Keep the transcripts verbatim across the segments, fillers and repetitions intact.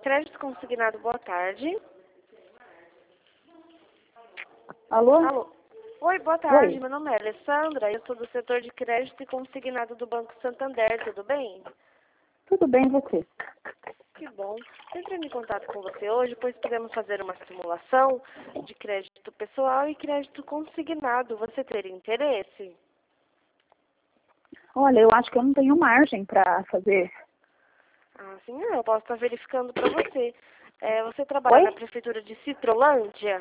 Crédito consignado, boa tarde. Alô? Alô. Oi, boa tarde. Oi. Meu nome é Alessandra. Eu sou do setor de crédito e consignado do Banco Santander. Tudo bem? Tudo bem, e você? Que bom. Entrei em contato com você hoje, pois podemos fazer uma simulação de crédito pessoal e crédito consignado. Você teria interesse? Olha, eu acho que eu não tenho margem para fazer. Ah, sim, eu posso estar verificando para você. É, você trabalha na Oi? prefeitura de Citrolândia?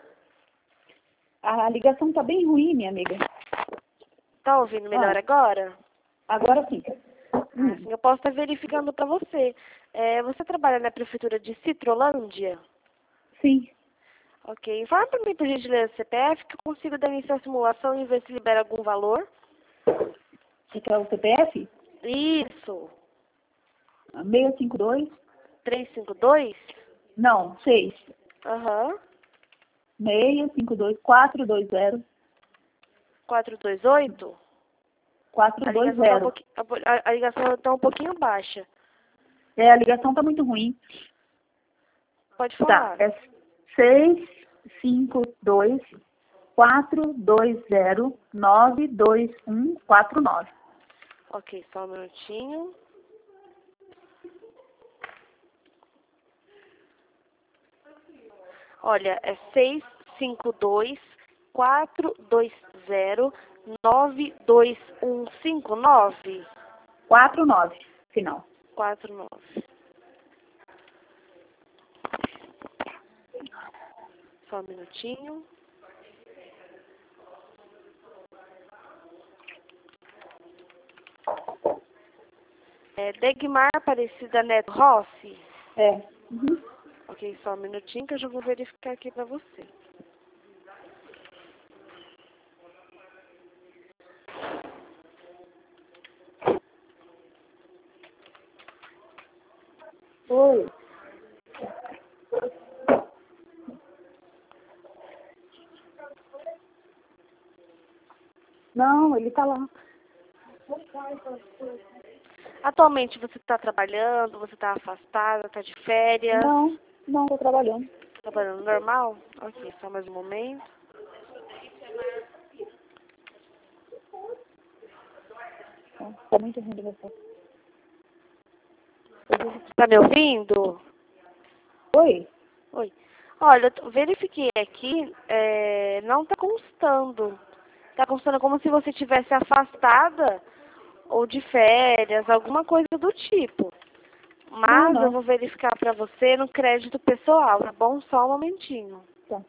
A ligação tá bem ruim, minha amiga. Tá ouvindo melhor Ah, agora? agora sim. Ah, Hum, sim, eu posso estar verificando para você. É, você trabalha na prefeitura de Citrolândia? sim. Ok. Informa para mim, por gentileza, C P F, que eu consigo dar início à simulação e ver se libera algum valor. Você quer o C P F? Isso. seiscentos e cinquenta e dois? trezentos e cinquenta e dois? Não, seis. Aham. seiscentos e cinquenta e dois, quatrocentos e vinte. quatrocentos e vinte e oito? A quatrocentos e ligação está um vinte. pouquinho, a, a ligação está um pouquinho baixa. É, a ligação tá muito ruim. Pode Tá, falar. é seiscentos e cinquenta e dois, quatrocentos e vinte, nove dois um quatro nove. Ok, só um minutinho. Olha, é seis cinco dois, quatro dois zero, nove dois um cinco nove. quatro nove, final. quatro nove. Só um minutinho. É Degmar Aparecida Neto Rossi. É. Uhum. Ok, só um minutinho que eu já vou verificar aqui pra você. Oi. Não, ele tá lá. Atualmente você está trabalhando, você está afastada, está de férias, Não, não, tô trabalhando. trabalhando normal? Ok, só mais um momento. Tá tá muito ruim de você. Está me ouvindo? Oi? Oi. Olha, eu t- verifiquei aqui, é, não está constando. Está constando como se você estivesse afastada ou de férias, alguma coisa do tipo. Não, Mas eu não. vou verificar para você no crédito pessoal, tá bom? Só um momentinho. Tá.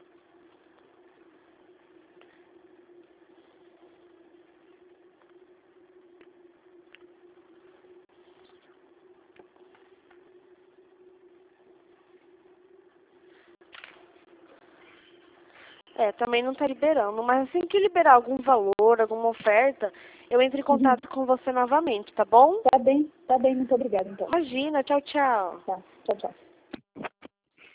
É, também não está liberando, mas assim que liberar algum valor, alguma oferta, eu entro em Uhum. contato com você novamente, tá bom? Tá bem, tá bem, muito obrigada, então. Imagina, tchau, tchau. Tá, tchau, tchau.